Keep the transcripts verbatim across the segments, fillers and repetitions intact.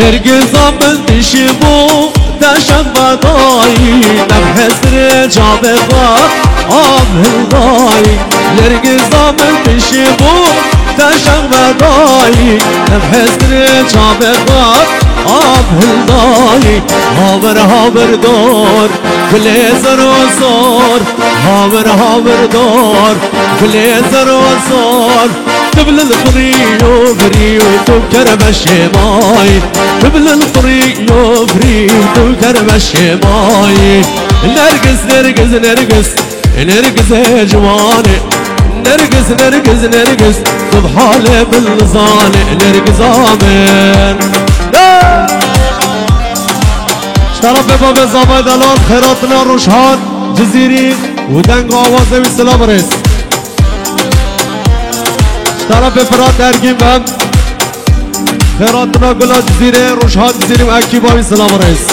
لرقصة من تشبو تشم بداي نبحث رجع بفاق آب هلداي لرقصة من تشبو تشم بداي نبحث رجع بفاق آب هلداي هابر هابر دور بليزر وصور هابر هابر دور بليزر وصور قبل الفريو فريو تذكر بالشماي قبل الفريو فريو تذكر بالشماي نرقص نرقص نرقص نرقص يا جواني نرقص نرقص نرقص بحالي باللزاني نرقص آمين اشترف بباب الزبايد الان خيراتنا روشان جزيري ودنگ آوازه و سلام رئيس طرف فرات ارگیم هم خیراتنا گلا جزیره روشان جزیره و اکیباوی سلام رئیس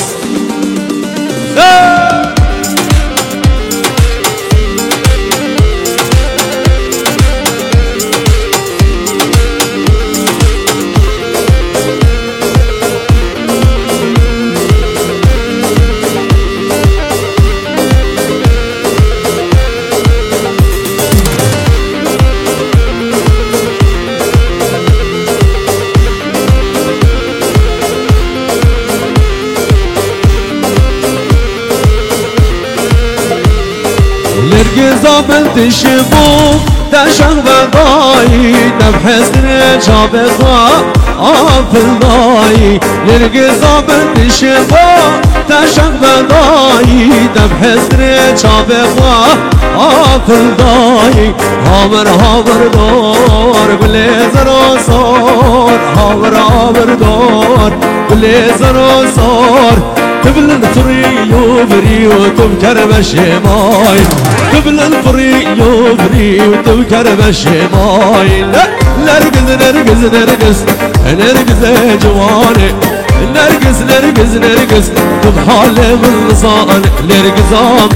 لرقصة من تشبو تشم بداي نبحث رجع بفاق آب هلداي لرقصة من تشبو تشم بداي نبحث رجع بفاق آب هلداي هابر هابر دور بليزر وصور هابر هابر دور بليزر وصور قبل الفريو فريو تذكر بالشماي قبل الفريو فريو تذكر بالشماي لا نرقص نرقص نرقص نرقص يا جواني نرقص نرقص نرقص بحالي باللسان نرقص